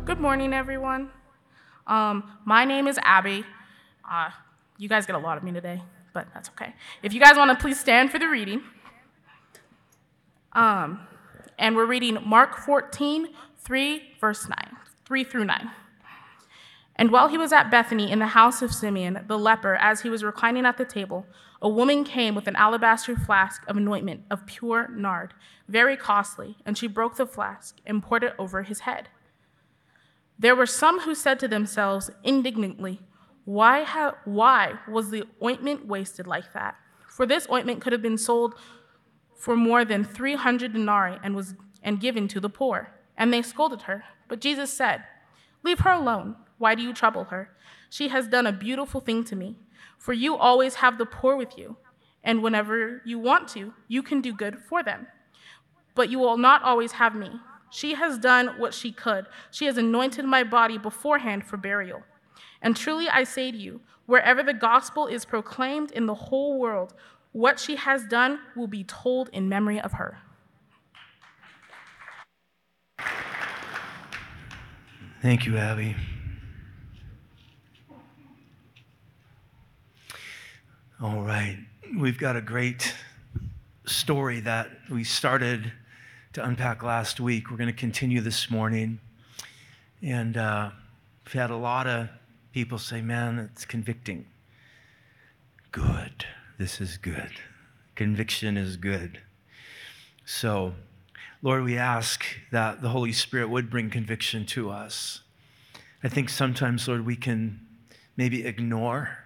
Good morning, everyone. My name is Abby. You guys get a lot of me today, but that's okay. If you guys want to please stand for the reading. And we're reading Mark 14, 3 through 9. And while he was at Bethany in the house of Simeon, the leper, as he was reclining at the table, a woman came with an alabaster flask of anointment of pure nard, very costly, and she broke the flask and poured it over his head. There were some who said to themselves indignantly, Why was the ointment wasted like that? For this ointment could have been sold for more than 300 denarii and given to the poor. And they scolded her. But Jesus said, Leave her alone. Why do you trouble her? She has done a beautiful thing to me. For you always have the poor with you, and whenever you want to, you can do good for them. But you will not always have me. She has done what she could. She has anointed my body beforehand for burial. And truly I say to you, wherever the gospel is proclaimed in the whole world, what she has done will be told in memory of her. Thank you, Abby. All right, we've got a great story that we started to unpack last week. We're going to continue this morning. And we've had a lot of people say, man, it's convicting. Good. This is good. Conviction is good. So, Lord, we ask that the Holy Spirit would bring conviction to us. I think sometimes, Lord, we can maybe ignore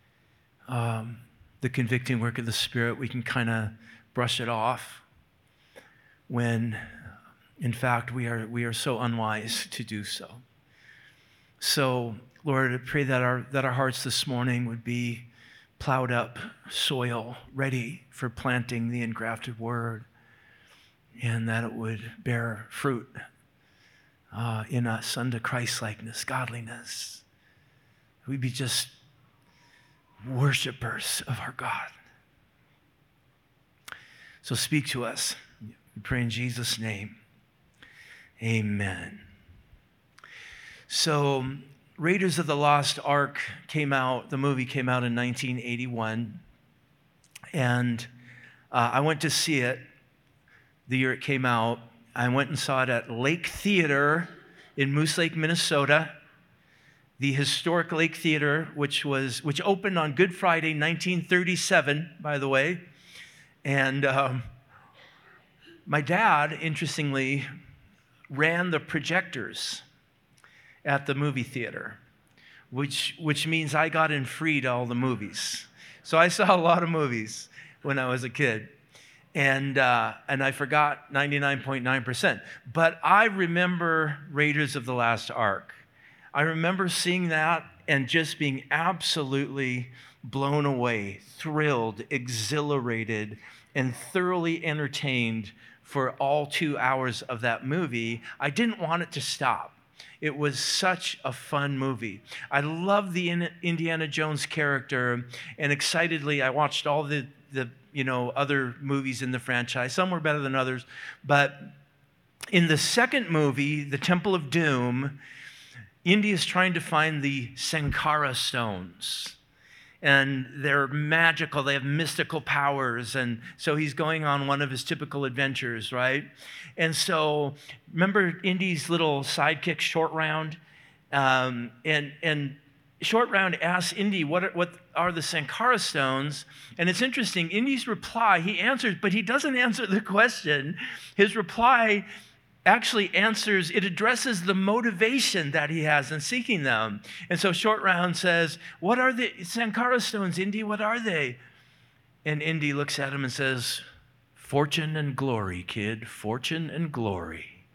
the convicting work of the Spirit. We can kind of brush it off when, in fact, we are so unwise to do so. So, Lord, I pray that our hearts this morning would be plowed up soil, ready for planting the engrafted word, and that it would bear fruit in us unto Christ-likeness, godliness. We'd be just worshipers of our God. So speak to us. We pray in Jesus' name. Amen. So Raiders of the Lost Ark the movie came out in 1981. And I went to see it the year it came out. I went and saw it at Lake Theater in Moose Lake, Minnesota. The historic Lake Theater, which opened on Good Friday, 1937, by the way. And my dad, interestingly, ran the projectors at the movie theater, which means I got in free to all the movies. So I saw a lot of movies when I was a kid. And I forgot 99.9%. But I remember Raiders of the Lost Ark. I remember seeing that and just being absolutely blown away, thrilled, exhilarated, and thoroughly entertained for all 2 hours of that movie. I didn't want it to stop. It was such a fun movie. I loved the Indiana Jones character, and excitedly I watched all the other movies in the franchise. Some were better than others, but in the second movie, The Temple of Doom, Indy is trying to find the Sankara stones. And they're magical, they have mystical powers. And so he's going on one of his typical adventures, right? And so, remember Indy's little sidekick, Short Round? And Short Round asks Indy, what are the Sankara stones? And it's interesting, Indy's reply, he answers, but he doesn't answer the question. His reply actually it addresses the motivation that he has in seeking them. And so Short Round says, what are the Sankara stones, Indy? What are they? And Indy looks at him and says, fortune and glory, kid, fortune and glory.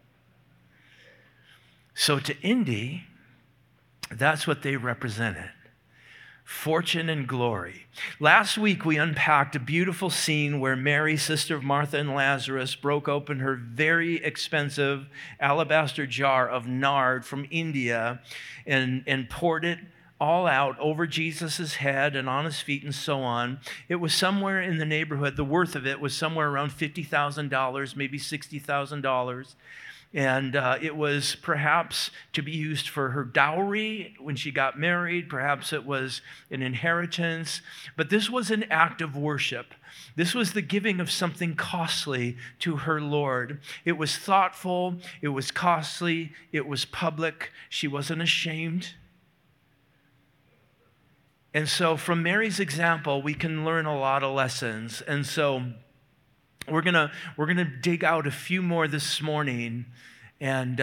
So to Indy, that's what they represented. Fortune and glory. Last week, we unpacked a beautiful scene where Mary, sister of Martha and Lazarus, broke open her very expensive alabaster jar of nard from India and poured it all out over Jesus' head and on his feet and so on. It was somewhere in the neighborhood, the worth of it was somewhere around $50,000, maybe $60,000. And it was perhaps to be used for her dowry when she got married. Perhaps it was an inheritance. But this was an act of worship. This was the giving of something costly to her Lord. It was thoughtful. It was costly. It was public. She wasn't ashamed. And so from Mary's example, we can learn a lot of lessons. And so we're gonna dig out a few more this morning, and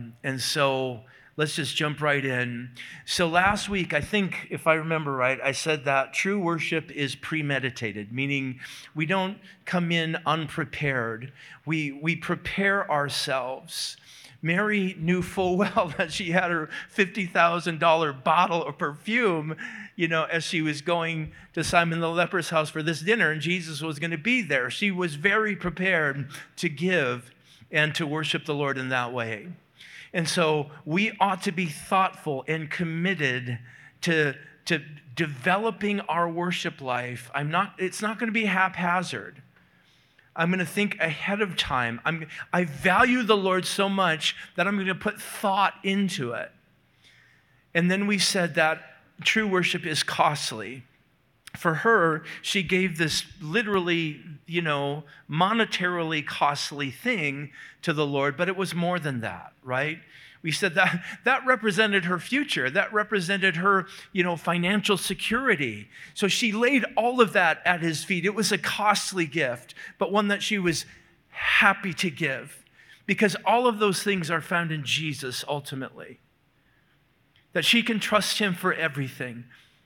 so let's just jump right in. So last week, I think, if I remember right, I said that true worship is premeditated, meaning we don't come in unprepared. We prepare ourselves. Mary knew full well that she had her $50,000 bottle of perfume, as she was going to Simon the leper's house for this dinner, and Jesus was going to be there. She was very prepared to give and to worship the Lord in that way. And so we ought to be thoughtful and committed to developing our worship life. It's not going to be haphazard. I'm going to think ahead of time. I value the Lord so much that I'm going to put thought into it. And then we said that true worship is costly. For her, she gave this literally, monetarily costly thing to the Lord, but it was more than that, right? We said that represented her future. That represented her, financial security. So she laid all of that at his feet. It was a costly gift, but one that she was happy to give, because all of those things are found in Jesus ultimately. That she can trust him for everything.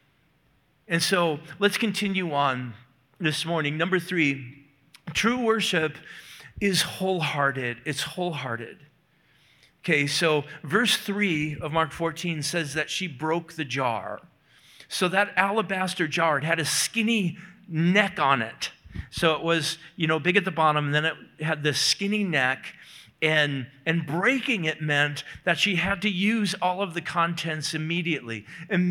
And so let's continue on this morning. Number 3, true worship is wholehearted. It's wholehearted. Okay, so verse 3 of Mark 14 says that she broke the jar. So that alabaster jar, it had a skinny neck on it. So it was, big at the bottom, and then it had this skinny neck. And breaking it meant that she had to use all of the contents immediately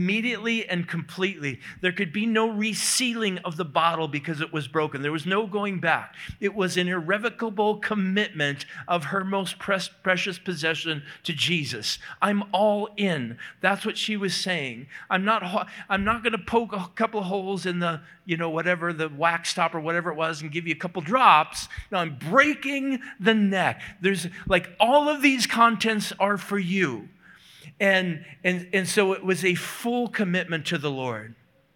and completely. There could be no resealing of the bottle because it was broken. There was no going back. It was an irrevocable commitment of her most precious possession to Jesus. I'm all in. That's what she was saying. I'm not going to poke a couple of holes in the, whatever, the wax top or whatever it was, and give you a couple drops. No, I'm breaking the neck. There's all of these contents are for you. And so it was a full commitment to the Lord.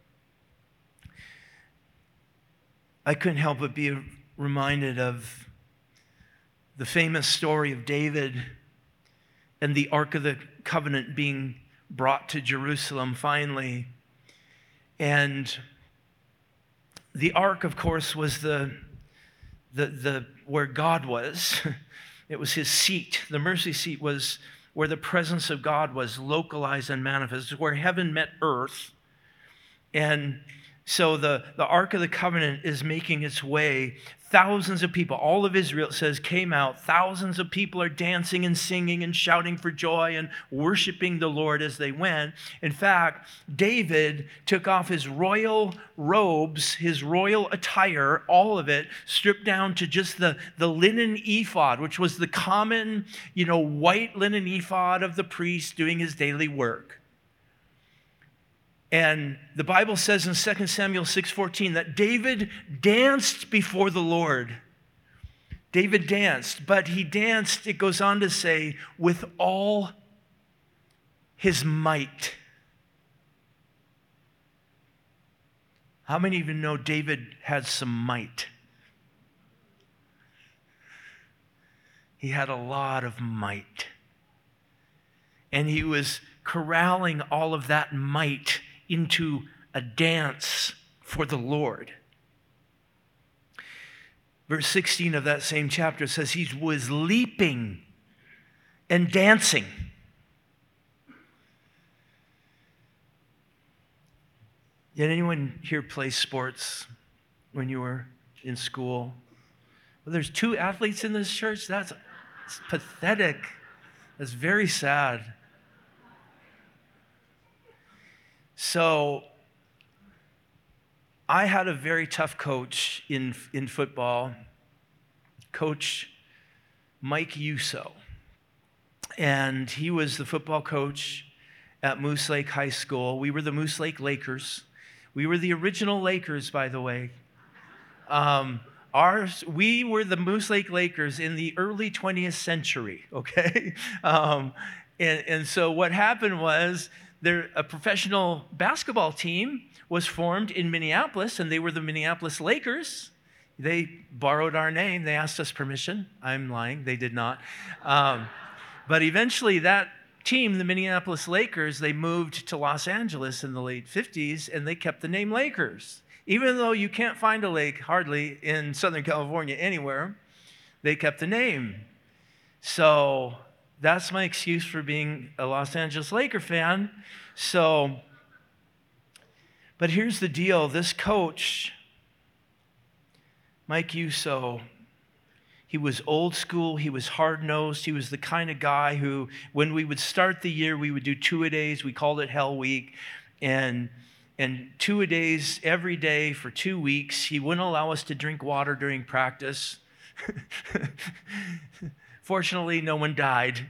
I couldn't help but be reminded of the famous story of David and the Ark of the Covenant being brought to Jerusalem finally. And the Ark, of course, was the where God was. It was his seat. The mercy seat was where the presence of God was localized and manifest, where heaven met earth. And so the Ark of the Covenant is making its way. Thousands of people, all of Israel, it says, came out. Thousands of people are dancing and singing and shouting for joy and worshiping the Lord as they went. In fact, David took off his royal robes, his royal attire, all of it, stripped down to just the linen ephod, which was the common, white linen ephod of the priest doing his daily work. And the Bible says in 2 Samuel 6:14 that David danced before the Lord. David danced, but he danced, it goes on to say, with all his might. How many of you know David had some might? He had a lot of might. And he was corralling all of that might into a dance for the Lord. Verse 16 of that same chapter says he was leaping and dancing. Did anyone here play sports when you were in school? Well, there's 2 athletes in this church. That's pathetic. That's very sad. So I had a very tough coach in football, Coach Mike Yuso. and he was the football coach at Moose Lake High School. We were the Moose Lake Lakers. We were the original Lakers, by the way. We were the Moose Lake Lakers in the early 20th century, okay? And so what happened was a professional basketball team was formed in Minneapolis, and they were the Minneapolis Lakers. They borrowed our name. They asked us permission. I'm lying. They did not. But eventually that team, the Minneapolis Lakers, they moved to Los Angeles in the late 50s, and they kept the name Lakers. Even though you can't find a lake hardly in Southern California anywhere, they kept the name. So that's my excuse for being a Los Angeles Laker fan. But here's the deal. This coach, Mike Yuso, he was old school. He was hard-nosed. He was the kind of guy who, when we would start the year, we would do 2-a-days. We called it Hell Week. And 2-a-days every day for 2 weeks. He wouldn't allow us to drink water during practice. Fortunately, no one died.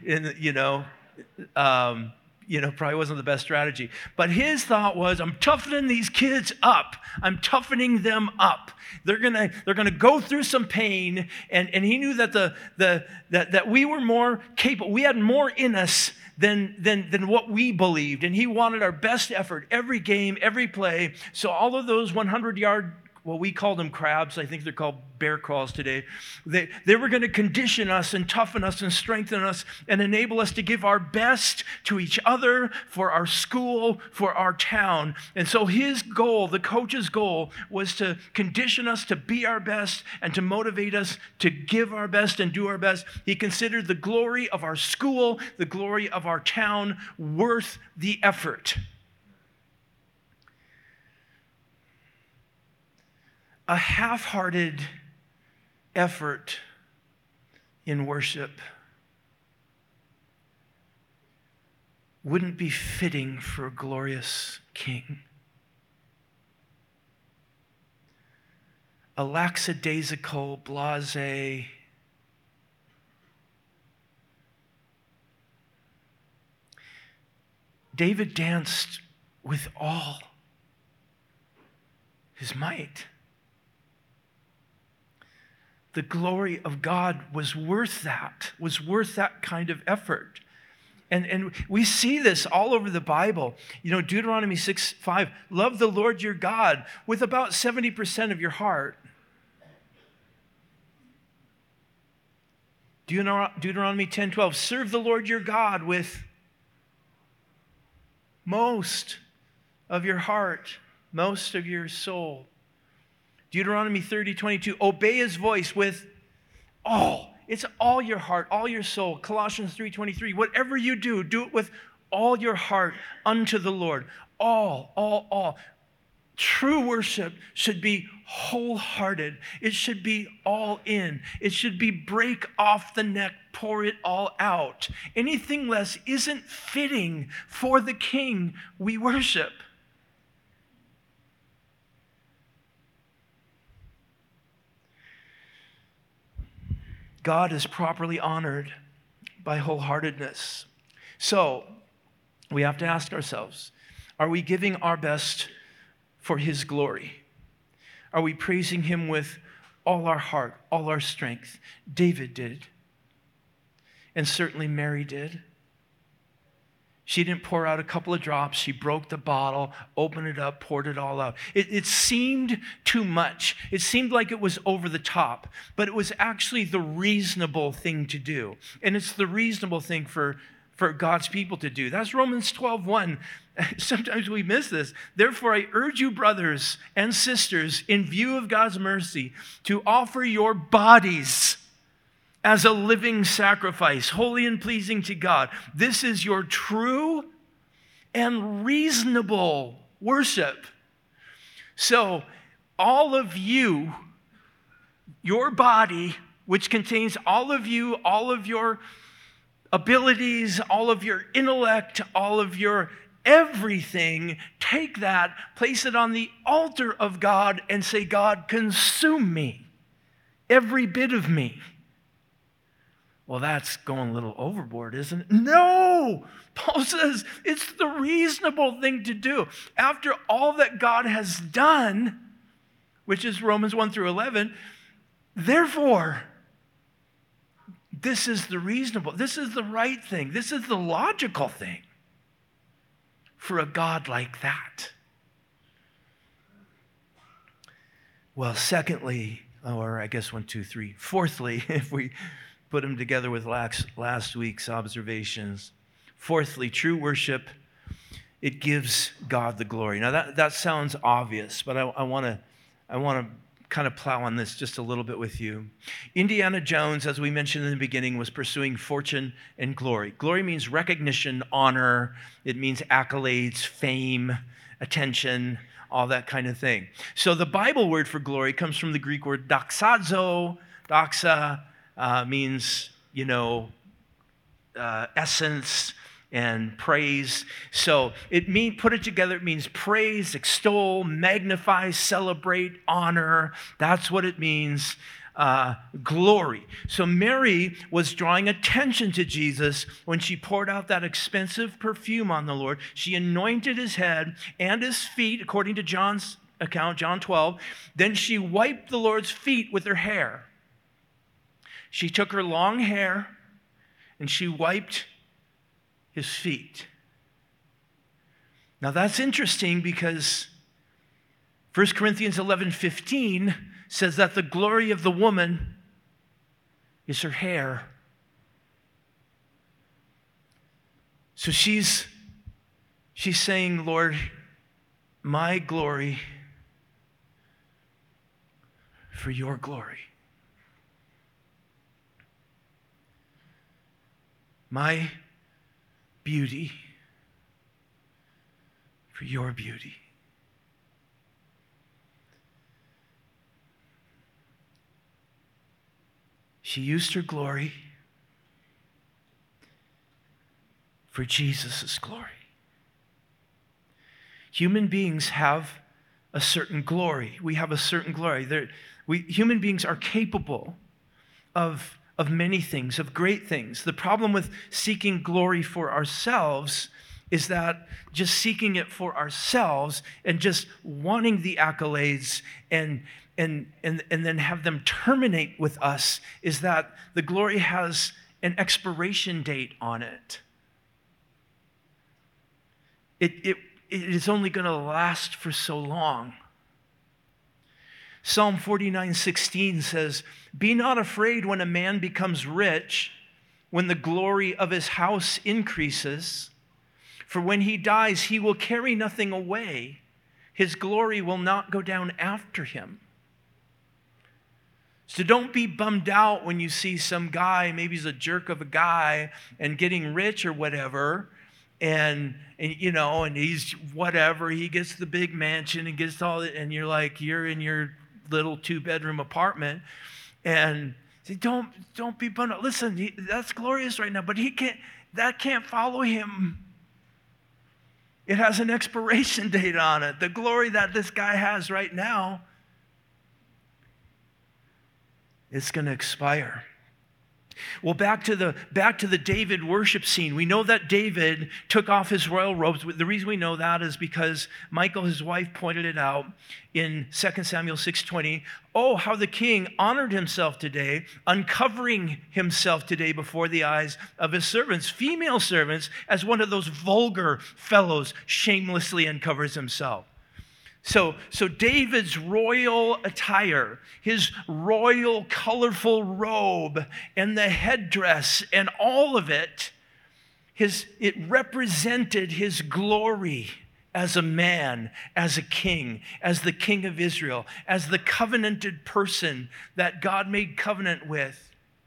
Probably wasn't the best strategy. But his thought was, I'm toughening these kids up. I'm toughening them up. They're gonna go through some pain. And he knew that that we were more capable. We had more in us than what we believed. And he wanted our best effort every game, every play. So all of those 100-yard, well, we called them crabs. I think they're called bear crawls today. They were going to condition us and toughen us and strengthen us and enable us to give our best to each other, for our school, for our town. And so his goal, the coach's goal, was to condition us to be our best and to motivate us to give our best and do our best. He considered the glory of our school, the glory of our town, worth the effort. A half-hearted effort in worship wouldn't be fitting for a glorious king. A lackadaisical, blasé, David danced with all his might. The glory of God was worth that kind of effort. And we see this all over the Bible. Deuteronomy 6:5, love the Lord your God with about 70% of your heart. Deuteronomy 10:12, serve the Lord your God with most of your heart, most of your soul. Deuteronomy 30:22, obey his voice with all. It's all your heart, all your soul. Colossians 3:23, whatever you do, do it with all your heart unto the Lord. All. True worship should be wholehearted. It should be all in. It should be break off the neck, pour it all out. Anything less isn't fitting for the King we worship. God is properly honored by wholeheartedness. So, we have to ask ourselves, are we giving our best for his glory? Are we praising him with all our heart, all our strength? David did. And certainly Mary did. She didn't pour out a couple of drops. She broke the bottle, opened it up, poured it all out. It seemed too much. It seemed like it was over the top, but it was actually the reasonable thing to do. And it's the reasonable thing for God's people to do. That's Romans 12:1. Sometimes we miss this. Therefore, I urge you, brothers and sisters, in view of God's mercy, to offer your bodies as a living sacrifice, holy and pleasing to God. This is your true and reasonable worship. So, all of you, your body, which contains all of you, all of your abilities, all of your intellect, all of your everything, take that, place it on the altar of God, and say, God, consume me, every bit of me. Well, that's going a little overboard, isn't it? No! Paul says it's the reasonable thing to do. After all that God has done, which is Romans 1 through 11, therefore, this is the reasonable, this is the right thing, this is the logical thing for a God like that. Well, secondly, or I guess 1, 2, 3, fourthly, if we put them together with last week's observations. Fourthly, true worship, it gives God the glory. Now that sounds obvious, but I want to kind of plow on this just a little bit with you. Indiana Jones, as we mentioned in the beginning, was pursuing fortune and glory. Glory means recognition, honor. It means accolades, fame, attention, all that kind of thing. So the Bible word for glory comes from the Greek word doxazo. Doxa means, essence and praise. So put it together, it means praise, extol, magnify, celebrate, honor. That's what it means, glory. So Mary was drawing attention to Jesus when she poured out that expensive perfume on the Lord. She anointed his head and his feet, according to John's account, John 12. Then she wiped the Lord's feet with her hair. She took her long hair and she wiped his feet. Now that's interesting because 1 Corinthians 11:15 says that the glory of the woman is her hair. So she's saying, Lord, my glory for your glory. My beauty for your beauty. She used her glory for Jesus' glory. Human beings have a certain glory. We have a certain glory. Human beings are capable of many things, of great things. The problem with seeking glory for ourselves is that just seeking it for ourselves and just wanting the accolades and then have them terminate with us is that the glory has an expiration date on it. It is only going to last for so long. Psalm 49:16 says, "Be not afraid when a man becomes rich, when the glory of his house increases. For when he dies, he will carry nothing away. His glory will not go down after him." So don't be bummed out when you see some guy, maybe he's a jerk of a guy, and getting rich or whatever, and he's whatever, he gets the big mansion and gets all it, and you're in your little 2-bedroom apartment, and say, don't be bummed out. Listen, that's glorious right now, but that can't follow him. It has an expiration date on it. The glory that this guy has right now, it's going to expire. Well, back to the David worship scene. We know that David took off his royal robes. The reason we know that is because Michal, his wife, pointed it out in 2 Samuel 6:20. Oh, how the king honored himself today, uncovering himself today before the eyes of his servants, female servants, as one of those vulgar fellows shamelessly uncovers himself. So David's royal attire, his royal colorful robe and the headdress and all of it, it represented his glory as a man, as a king, as the king of Israel, as the covenanted person that God made covenant with.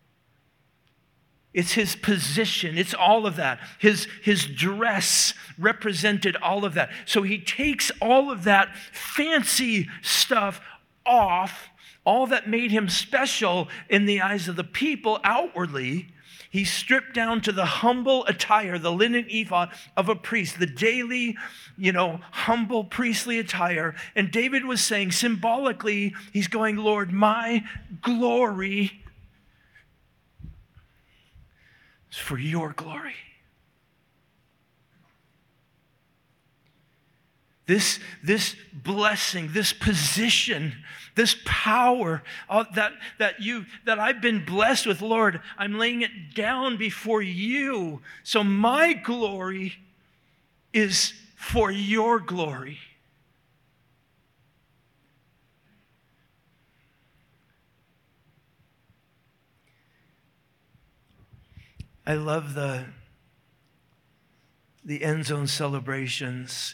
It's his position. It's all of that. His dress represented all of that. So he takes all of that fancy stuff off, all that made him special in the eyes of the people outwardly. He stripped down to the humble attire, the linen ephod of a priest, the daily, humble priestly attire. And David was saying symbolically, he's going, Lord, my glory It's for your glory. This blessing, this position, this power that I've been blessed with, Lord, I'm laying it down before you. So my glory is for your glory. I love the end zone celebrations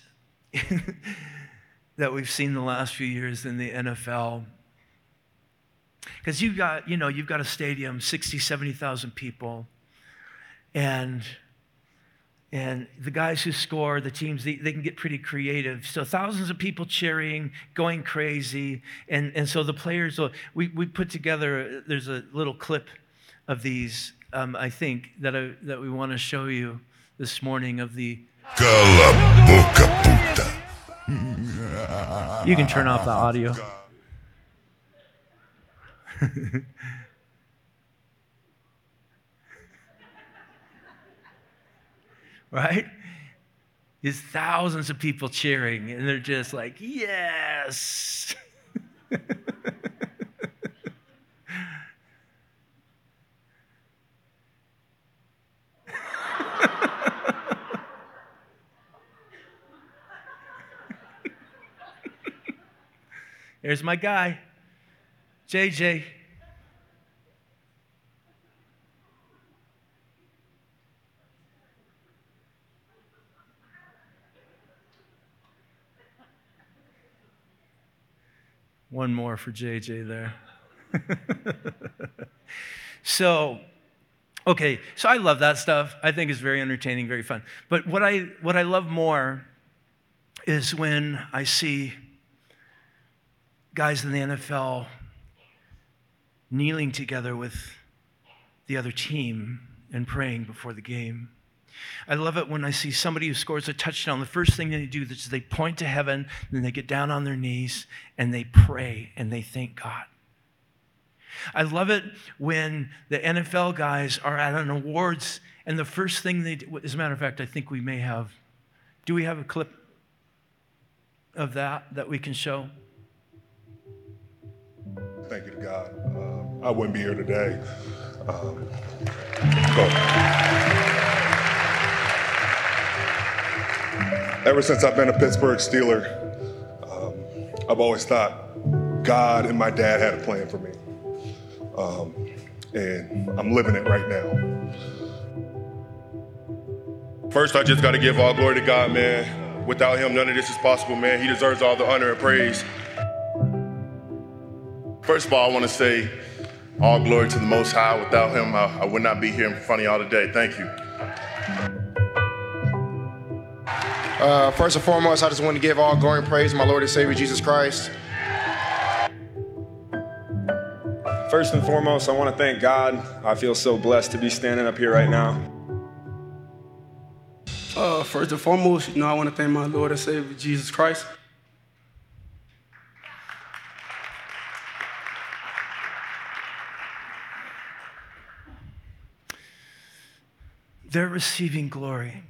that we've seen the last few years in the NFL. Because you've got a stadium, 60, 70,000 people, and the guys who score, the teams, they can get pretty creative. So thousands of people cheering, going crazy, and so the players, we put together, there's a little clip of these, I think, that we want to show you this morning of the... Cala boca, puta. You can turn off the audio. Right? There's thousands of people cheering, and they're just like, yes! There's my guy, JJ. One more for JJ there. So I love that stuff. I think it's very entertaining, very fun. But what I love more is when I see guys in the NFL kneeling together with the other team and praying before the game. I love it when I see somebody who scores a touchdown. The first thing they do is they point to heaven, then they get down on their knees and they pray and they thank God. I love it when the NFL guys are at an awards and the first thing they do, as a matter of fact, I think we may have, do we have a clip of that we can show? Thank you to God. I wouldn't be here today. Ever since I've been a Pittsburgh Steeler, I've always thought God and my dad had a plan for me. And I'm living it right now. First, I just got to give all glory to God, man. Without him, none of this is possible, man. He deserves all the honor and praise. First of all, I want to say all glory to the Most High. Without him, I would not be here in front of y'all today. Thank you. First and foremost, I just want to give all glory and praise to my Lord and Savior, Jesus Christ. First and foremost, I want to thank God. I feel so blessed to be standing up here right now. First and foremost, I want to thank my Lord and Savior, Jesus Christ. They're receiving glory.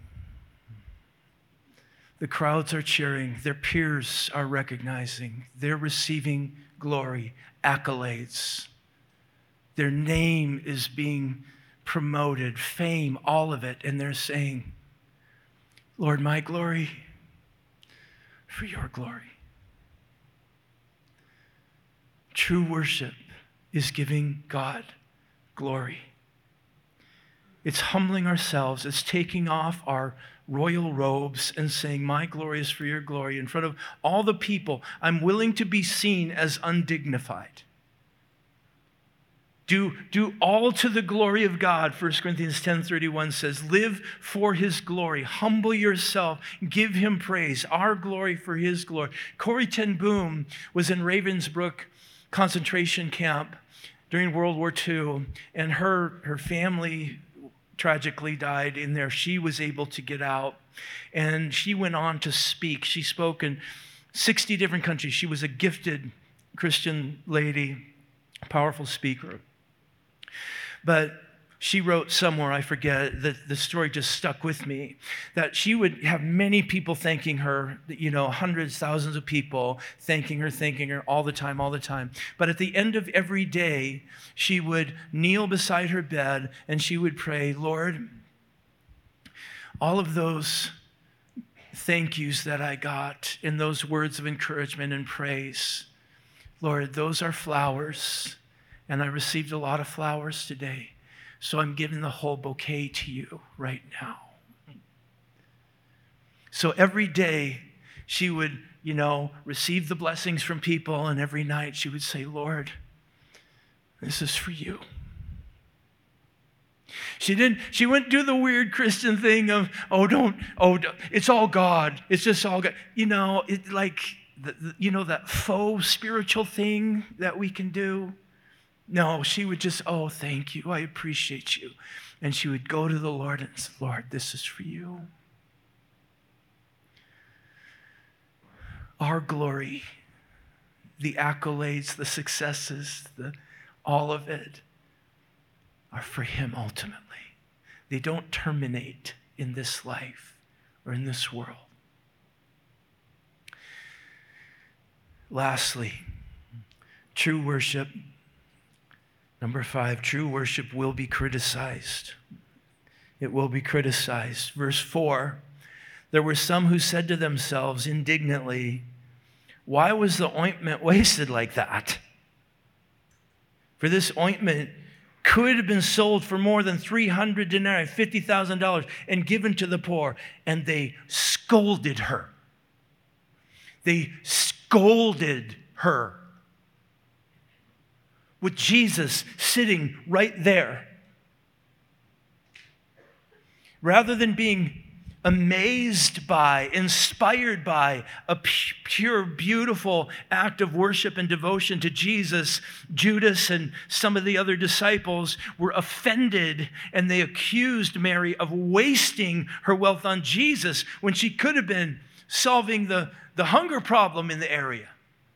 The crowds are cheering. Their peers are recognizing. They're receiving glory, accolades. Their name is being promoted, fame, all of it. And they're saying, Lord, my glory for your glory. True worship is giving God glory. It's humbling ourselves. It's taking off our royal robes and saying, my glory is for your glory in front of all the people. I'm willing to be seen as undignified. Do all to the glory of God. 1 Corinthians 10:31 says, live for his glory. Humble yourself. Give him praise. Our glory for his glory. Corrie ten Boom was in Ravensbrück concentration camp during World War II, and her family tragically died in there. She was able to get out, and she went on to speak. She spoke in 60 different countries. She was a gifted Christian lady, powerful speaker. But she wrote somewhere, I forget, that the story just stuck with me, that she would have many people thanking her, hundreds, thousands of people thanking her all the time. But at the end of every day, she would kneel beside her bed and she would pray, Lord, all of those thank yous that I got in those words of encouragement and praise, Lord, those are flowers, and I received a lot of flowers today. So I'm giving the whole bouquet to you right now. So every day she would, receive the blessings from people, and every night she would say, Lord, this is for you. She wouldn't do the weird Christian thing of, it's all God. It's just all God. That faux spiritual thing that we can do. No, she would just, thank you. I appreciate you. And she would go to the Lord and say, Lord, this is for you. Our glory, the accolades, the successes, all of it are for him ultimately. They don't terminate in this life or in this world. Lastly, true worship. Number 5, true worship will be criticized. It will be criticized. Verse 4, there were some who said to themselves indignantly, why was the ointment wasted like that? For this ointment could have been sold for more than 300 denarii, $50,000, and given to the poor. And they scolded her. They scolded her. With Jesus sitting right there. Rather than being amazed by, inspired by a pure, beautiful act of worship and devotion to Jesus, Judas and some of the other disciples were offended, and they accused Mary of wasting her wealth on Jesus when she could have been solving the hunger problem in the area.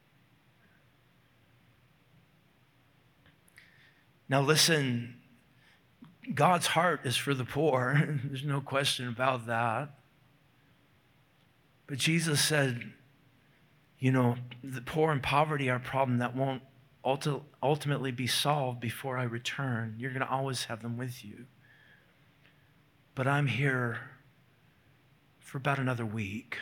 Now listen, God's heart is for the poor. There's no question about that. But Jesus said, the poor and poverty are a problem that won't ultimately be solved before I return. You're going to always have them with you. But I'm here for about another week.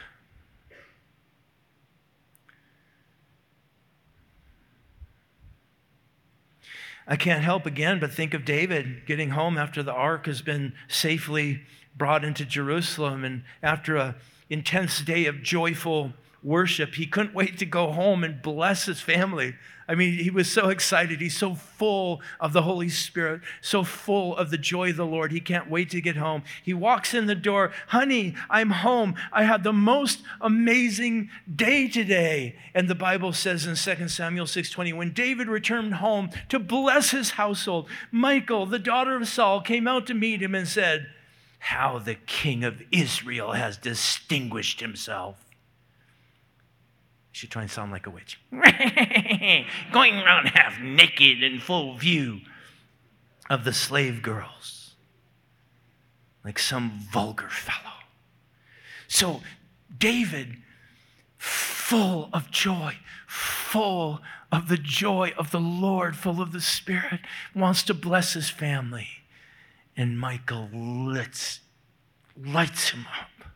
I can't help again but think of David getting home after the ark has been safely brought into Jerusalem, and after an intense day of joyful worship, he couldn't wait to go home and bless his family. I mean, he was so excited. He's so full of the Holy Spirit, so full of the joy of the Lord. He can't wait to get home. He walks in the door. Honey, I'm home. I had the most amazing day today. And the Bible says in 2 Samuel 6:20, when David returned home to bless his household, Michal, the daughter of Saul, came out to meet him and said, how the king of Israel has distinguished himself. She try and sound like a witch. Going around half naked in full view of the slave girls. Like some vulgar fellow. So David, full of joy, full of the joy of the Lord, full of the Spirit, wants to bless his family. And Michal lights him up.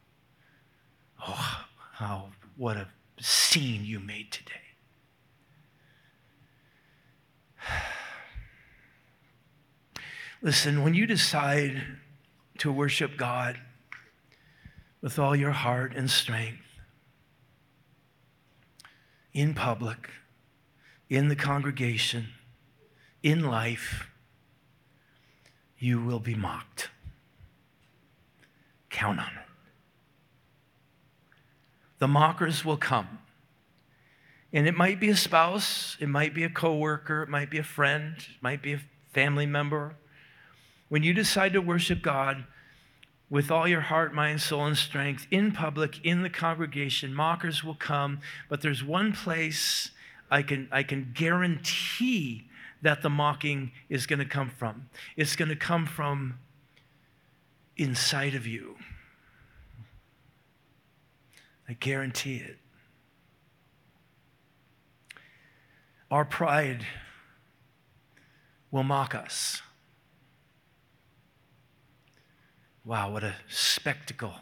Oh, what a scene you made today. Listen, when you decide to worship God with all your heart and strength, in public, in the congregation, in life, you will be mocked. Count on it. The mockers will come. And it might be a spouse, it might be a coworker, it might be a friend, it might be a family member. When you decide to worship God with all your heart, mind, soul, and strength, in public, in the congregation, mockers will come. But there's one place I can guarantee that the mocking is going to come from. It's going to come from inside of you. I guarantee it. Our pride will mock us. Wow, what a spectacle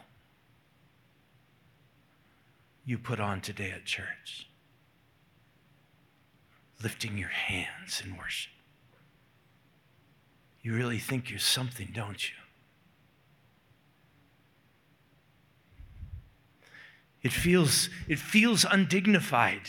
you put on today at church. Lifting your hands in worship. You really think you're something, don't you? It feels undignified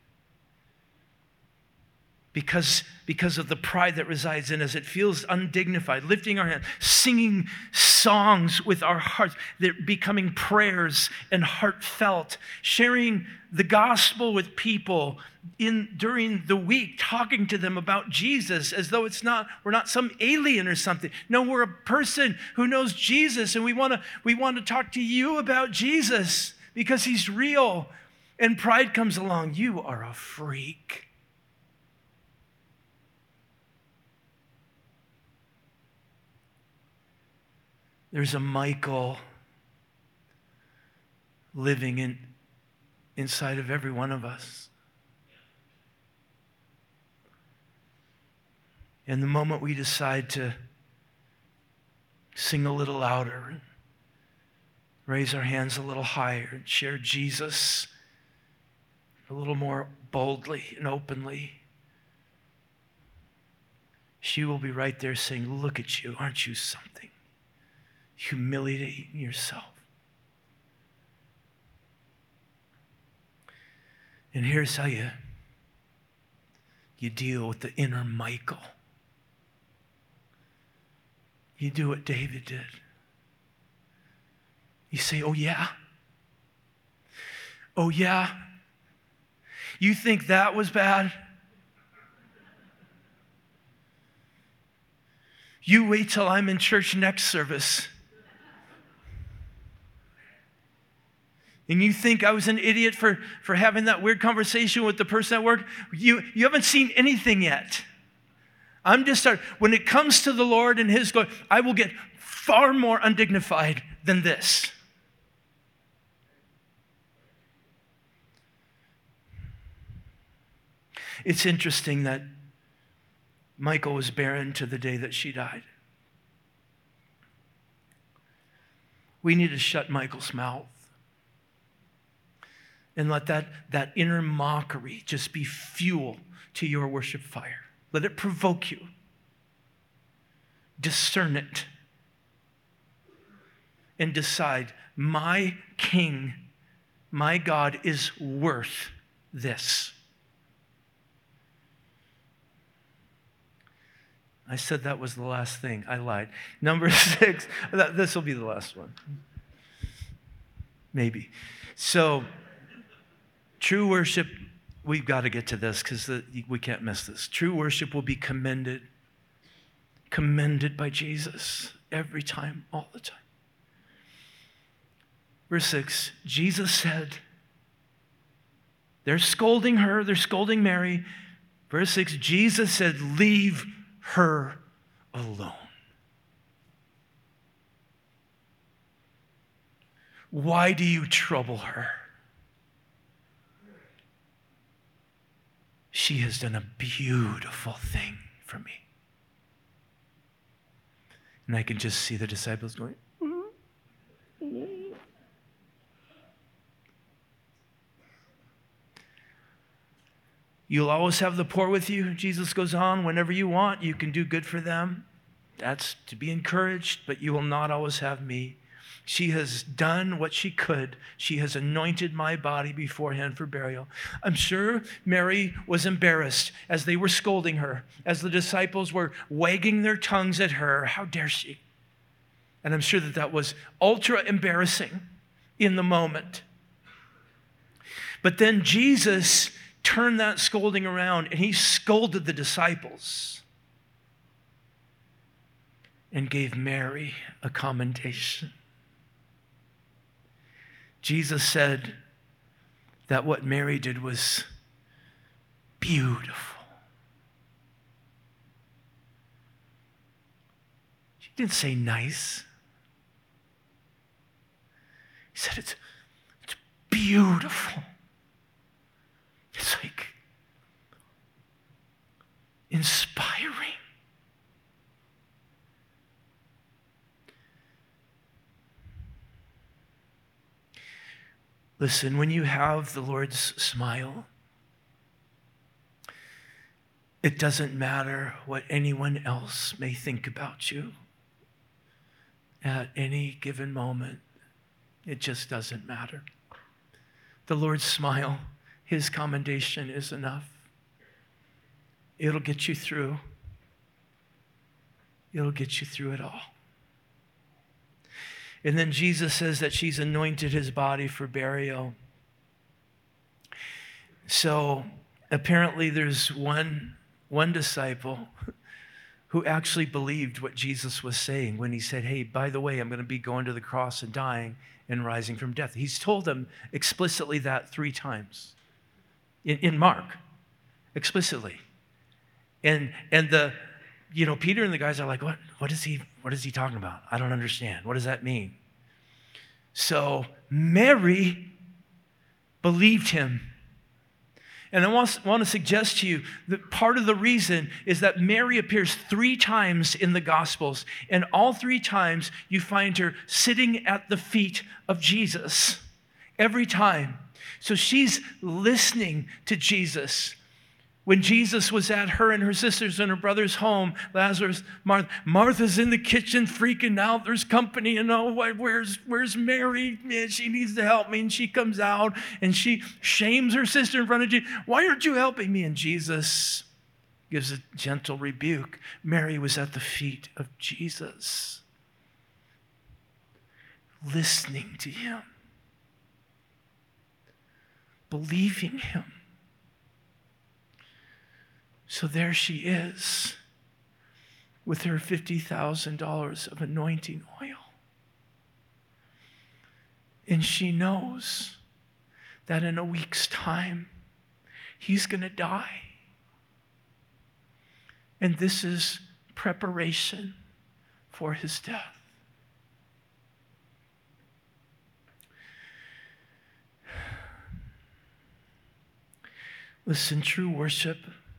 because of the pride that resides in us. It feels undignified. Lifting our hands, singing songs with our hearts, they're becoming prayers and heartfelt, sharing the gospel with people during the week, talking to them about Jesus as though we're not some alien or something. No, we're a person who knows Jesus, and we want to talk to you about Jesus because he's real. And pride comes along. You are a freak. There's a Michael living inside of every one of us. And the moment we decide to sing a little louder, and raise our hands a little higher, and share Jesus a little more boldly and openly, she will be right there saying, look at you, aren't you something? Humiliating yourself. And here's how you deal with the inner Michael. You do what David did. You say, oh yeah? Oh yeah? You think that was bad? You wait till I'm in church next service. And you think I was an idiot for having that weird conversation with the person at work? You haven't seen anything yet. I'm just starting. When it comes to the Lord and his glory, I will get far more undignified than this. It's interesting that Michael was barren to the day that she died. We need to shut Michael's mouth and let that inner mockery just be fuel to your worship fire. Let it provoke you. Discern it. And decide, my King, my God is worth this. I said that was the last thing. I lied. Number 6. This will be the last one. Maybe. So, true worship, we've got to get to this because we can't miss this. True worship will be commended by Jesus every time, all the time. Verse 6, Jesus said, they're scolding her, they're scolding Mary. Verse 6, Jesus said, leave her alone. Why do you trouble her? She has done a beautiful thing for me. And I can just see the disciples going, You'll always have the poor with you, Jesus goes on. Whenever you want, you can do good for them. That's to be encouraged, but you will not always have me. She has done what she could. She has anointed my body beforehand for burial. I'm sure Mary was embarrassed as they were scolding her, as the disciples were wagging their tongues at her. How dare she? And I'm sure that was ultra embarrassing in the moment. But then Jesus turned that scolding around and he scolded the disciples and gave Mary a commendation. Jesus said that what Mary did was beautiful. He didn't say nice. He said it's beautiful. It's like inspiring. Listen, when you have the Lord's smile, it doesn't matter what anyone else may think about you at any given moment. It just doesn't matter. The Lord's smile, his commendation is enough. It'll get you through. It'll get you through it all. And then Jesus says that she's anointed his body for burial. So apparently there's one disciple who actually believed what Jesus was saying when he said, hey, by the way, I'm going to be going to the cross and dying and rising from death. He's told them explicitly that 3 times in Mark, explicitly. And Peter and the guys are like, what is he talking about? I don't understand. What does that mean? So Mary believed him. And I want to suggest to you that part of the reason is that Mary appears 3 times in the Gospels, and all 3 times you find her sitting at the feet of Jesus. Every time. So she's listening to Jesus. When Jesus was at her and her sisters and her brother's home, Lazarus, Martha's in the kitchen freaking out. There's company, where's Mary? Man, she needs to help me. And she comes out and she shames her sister in front of Jesus. Why aren't you helping me? And Jesus gives a gentle rebuke. Mary was at the feet of Jesus, listening to him, believing him. So there she is with her $50,000 of anointing oil. And she knows that in a week's time, he's going to die. And this is preparation for his death. Listen, true worship,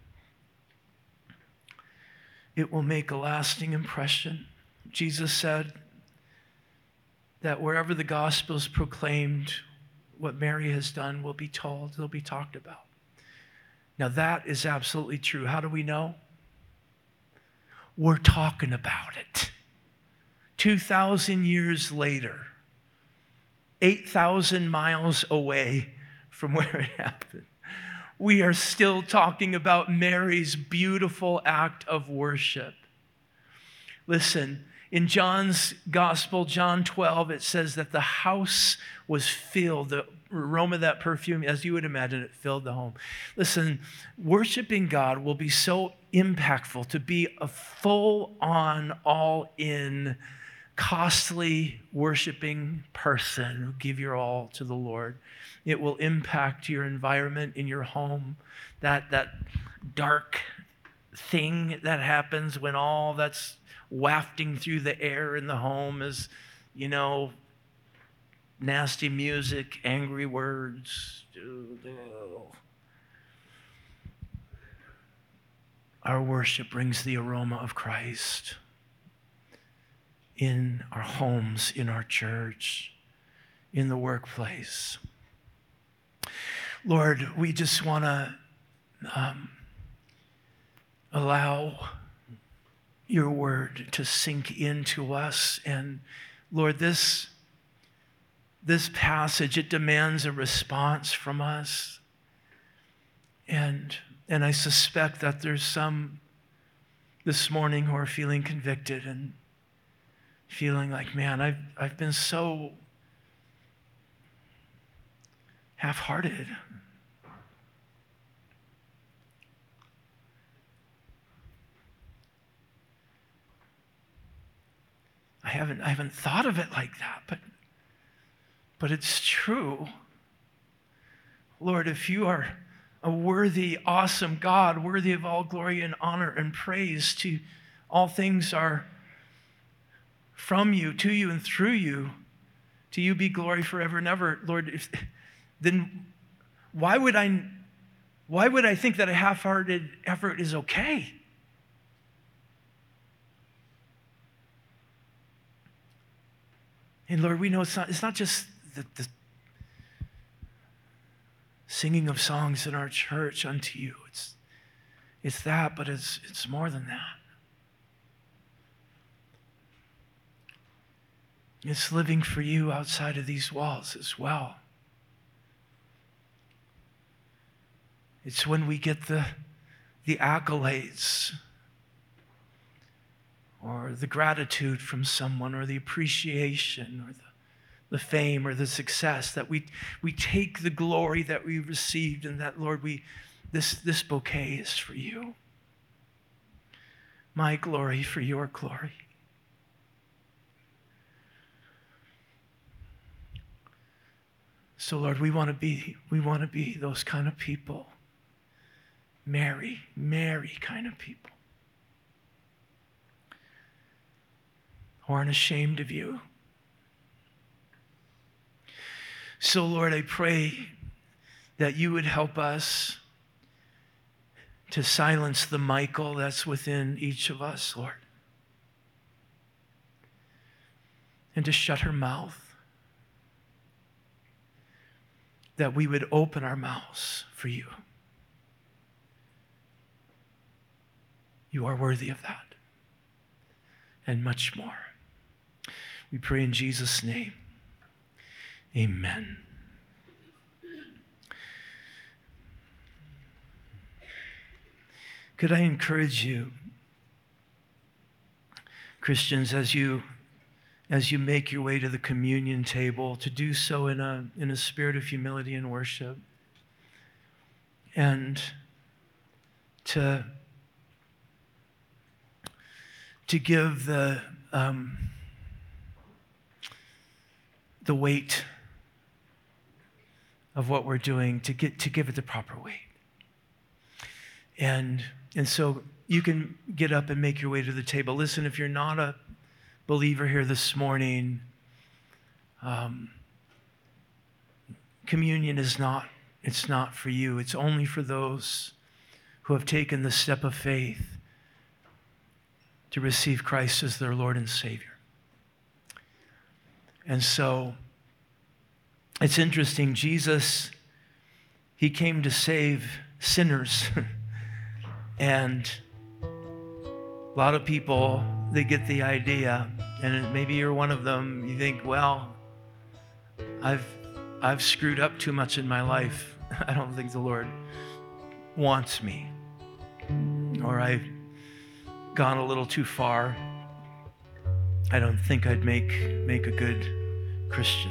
it will make a lasting impression. Jesus said that wherever the gospel is proclaimed, what Mary has done will be told, it'll be talked about. Now that is absolutely true. How do we know? We're talking about it. 2,000 years later, 8,000 miles away from where it happened, we are still talking about Mary's beautiful act of worship. Listen, in John's gospel, John 12, it says that the house was filled. The aroma of that perfume, as you would imagine, it filled the home. Listen, worshiping God will be so impactful to be a full-on, all-in, costly worshiping person who give your all to the Lord. It will impact your environment in your home. That dark thing that happens when all that's wafting through the air in the home is, nasty music, angry words. Our worship brings the aroma of Christ in our homes, in our church, in the workplace. Lord, we just want to allow your word to sink into us. And Lord, this passage, it demands a response from us. And I suspect that there's some this morning who are feeling convicted and feeling like, man, I've been so half-hearted. I haven't thought of it like that, but it's true. Lord, if you are a worthy, awesome God, worthy of all glory and honor and praise, to all things are from you, to you, and through you. To you be glory forever and ever. Lord, then why would I think that a half-hearted effort is okay? And Lord, we know it's not just the singing of songs in our church unto you. It's that, but it's more than that. It's living for you outside of these walls as well. It's when we get the accolades or the gratitude from someone or the appreciation or the fame or the success that we take the glory that we received and that, Lord, this bouquet is for you. My glory for your glory. So, Lord, we want to be those kind of people. Mary kind of people. Who aren't ashamed of you. So, Lord, I pray that you would help us to silence the Michael that's within each of us, Lord. And to shut her mouth. That we would open our mouths for you. You are worthy of that. And much more. We pray in Jesus' name. Amen. Could I encourage you, Christians, as you make your way to the communion table, to do so in a spirit of humility and worship, and to give the weight of what we're doing, to give it the proper weight. And so you can get up and make your way to the table. Listen, if you're not a believer here this morning, communion is not for you. It's only for those who have taken the step of faith to receive Christ as their Lord and Savior. And so it's interesting, Jesus, he came to save sinners. And a lot of people, they get the idea, and maybe you're one of them, you think, well, I've screwed up too much in my life. I don't think the Lord wants me. Or I've gone a little too far. I don't think I'd make a good Christian.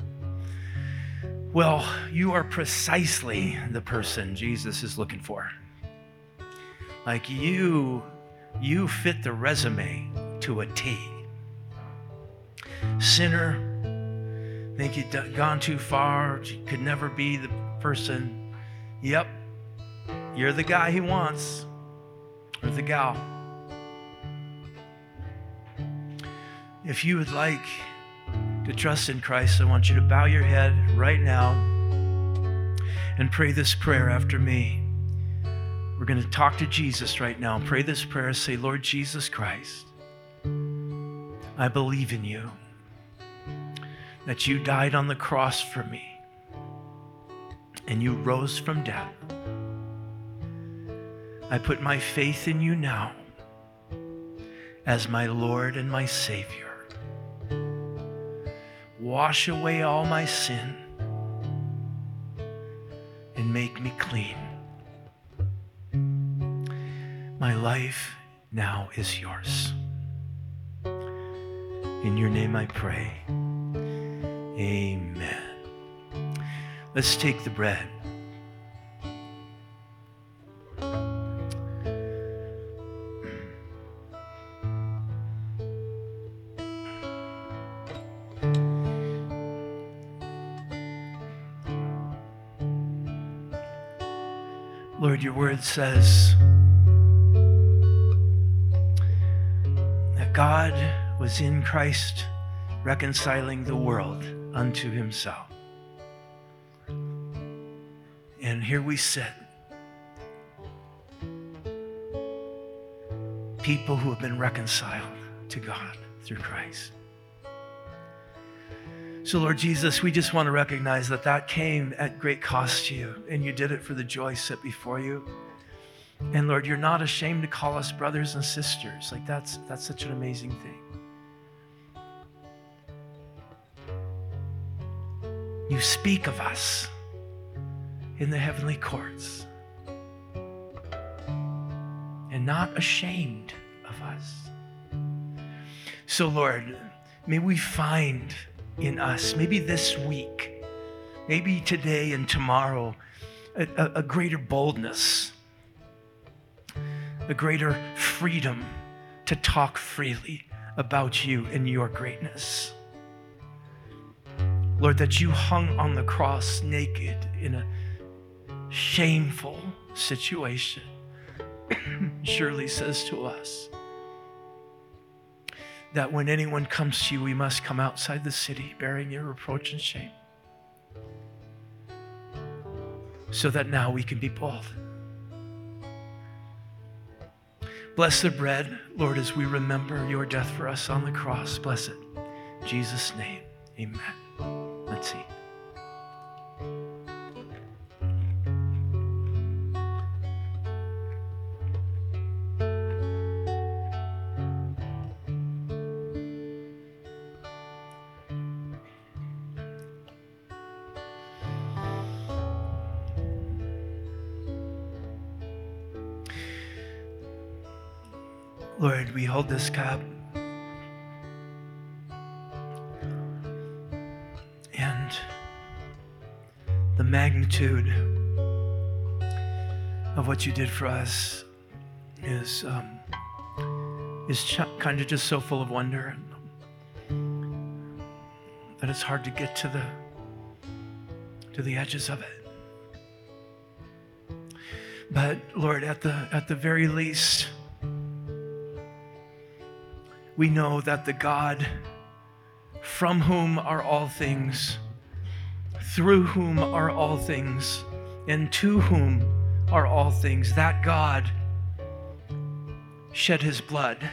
Well, you are precisely the person Jesus is looking for. Like you fit the resume to a T. Sinner, think you've gone too far, you could never be the person. Yep, you're the guy he wants, or the gal. If you would like to trust in Christ, I want you to bow your head right now and pray this prayer after me. We're going to talk to Jesus right now. Pray this prayer. Say, Lord Jesus Christ, I believe in you, that you died on the cross for me, and you rose from death. I put my faith in you now as my Lord and my Savior. Wash away all my sin and make me clean. My life now is yours. In your name I pray. Amen. Let's take the bread. Lord, your word says that God was in Christ, reconciling the world unto himself. And here we sit, people who have been reconciled to God through Christ. So Lord Jesus, we just want to recognize that that came at great cost to you, and you did it for the joy set before you. And Lord, you're not ashamed to call us brothers and sisters. Like that's such an amazing thing. You speak of us in the heavenly courts and not ashamed of us. So Lord, may we find in us, maybe this week, maybe today and tomorrow, a greater boldness, a greater freedom to talk freely about you and your greatness. Lord, that you hung on the cross naked in a shameful situation, surely says to us that when anyone comes to you, we must come outside the city bearing your reproach and shame, so that now we can be bold. Bless the bread, Lord, as we remember your death for us on the cross. Bless it. In Jesus' name, amen. Let's see. Lord, we hold this cup, and the magnitude of what you did for us is kind of just so full of wonder that it's hard to get to the edges of it. But Lord, at the very least, we know that the God from whom are all things, through whom are all things, and to whom are all things, that God shed his blood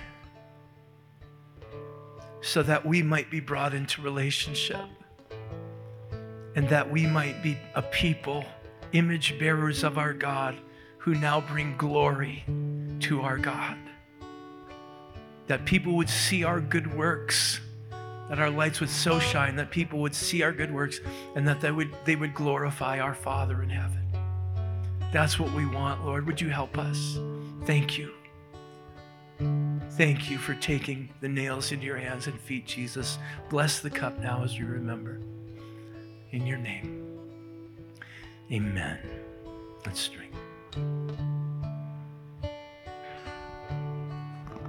so that we might be brought into relationship and that we might be a people, image bearers of our God, who now bring glory to our God. That people would see our good works, that our lights would so shine that people would see our good works and that they would glorify our Father in heaven. That's what we want, Lord. Would you help us? Thank you. Thank you for taking the nails into your hands and feet, Jesus. Bless the cup now as you remember. In your name, amen. Let's drink.